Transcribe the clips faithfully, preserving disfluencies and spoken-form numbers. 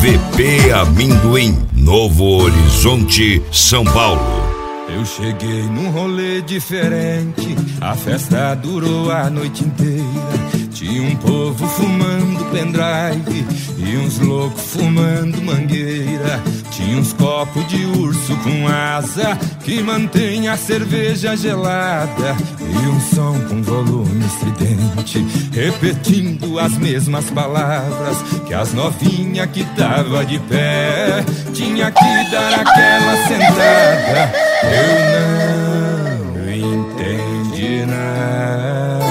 V P Amendoim, Novo Horizonte, São Paulo. Eu cheguei num rolê diferente, a festa durou a noite inteira. Tinha um povo fumando pendrive e uns loucos fumando mangueira. Tinha uns copos de urso com asa que mantém a cerveja gelada, e um som com volume estridente repetindo as mesmas palavras que as novinhas que tava de pé tinha que dar aquela sentada. Eu não entendi nada.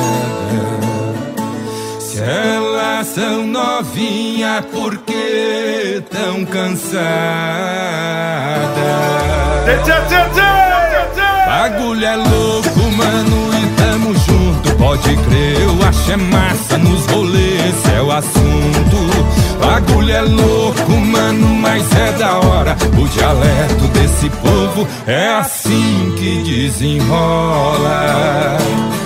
Se elas são novinhas, por que tão cansadas? Bagulho é louco, mano, e tamo junto. Pode crer, eu acho é massa nos rolês, é o assunto. Bagulho é louco, mano, mas é da hora. O dialeto desse povo é assim que desenrola.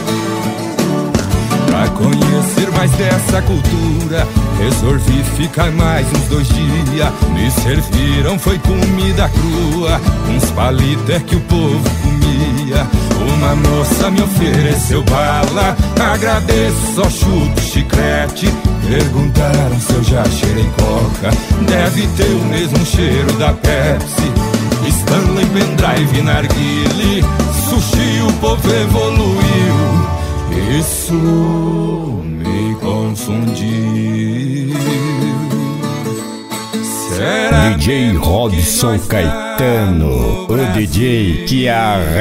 Pra conhecer mais dessa cultura, resolvi ficar mais uns dois dias. Me serviram, foi comida crua, uns palitos é que o povo comia. Uma moça me ofereceu bala, agradeço, só chupo chiclete. Perguntaram se eu já cheirei coca, deve ter o mesmo cheiro da Pepsi. Stanley, pendrive, narguile, sushi, o povo evoluiu. Isso me confundiu. Será D J Robson Caetano, o D J que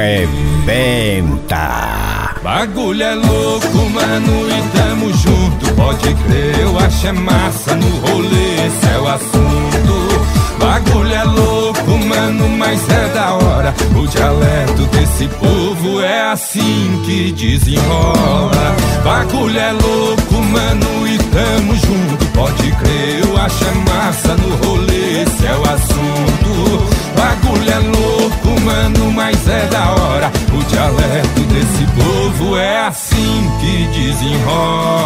arrebenta. Bagulho é louco, mano, e tamo junto. Pode crer, eu acho é massa no rolê, esse é o assunto. Bagulho é louco, mano, mas é da hora. O dialeto desse povo é assim que desenrola. Bagulho é louco, mano, e tamo junto. Pode crer, eu acho é massa no rolê, esse é o assunto. Bagulho é louco, mano, mas é da hora. O dialeto desse povo é assim que desenrola.